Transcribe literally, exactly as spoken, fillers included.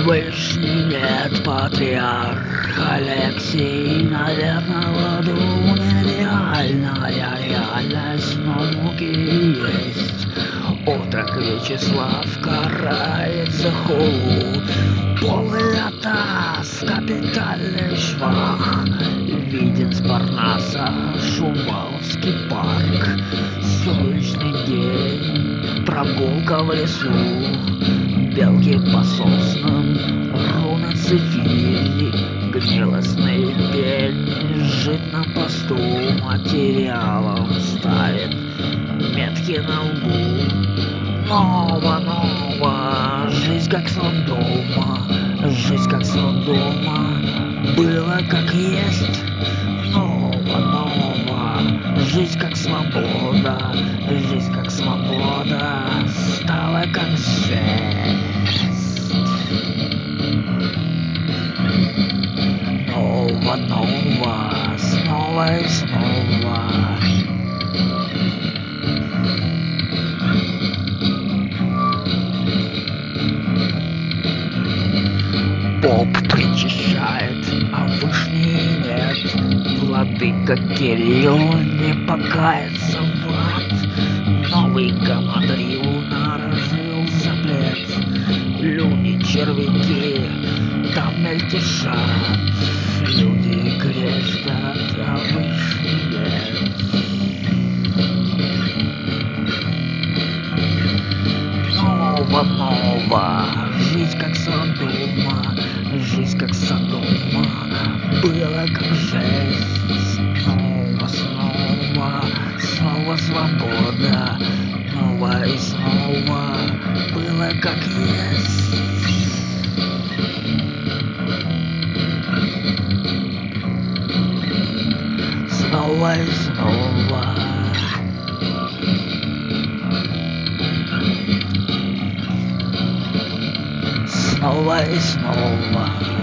Вышний лет патриарх Алексей, наверное, в аду нереальная реальность, но муки есть. Отрок Вячеслав карает за хулу, полый атас, капитальный швах. Виден с Парнаса Шуваловский парк, солнечный день, прогулка в лесу, белки по соснам, руны цифири, гнилостный пень жить на посту материалом ставит метки на лбу. Нова, нова, жизнь как Содома, жизнь как Содома, было как есть. Нова, нова, жизнь как свобода, жизнь как свобода, стала как жесть. Нова, нова, снова и снова. Поп причащает, а вышней нет. Владыка Кирилл не покается в ад. Новый гамадрил нарожил запрет. Люди, червяки там мельтешат. Люди крестят, а вышний нет. Нова, нова, жизнь как Содома, жизнь как Содома, было как жесть. Снова, снова, снова свобода, снова и снова, было как есть. Снова и снова. Снова и снова.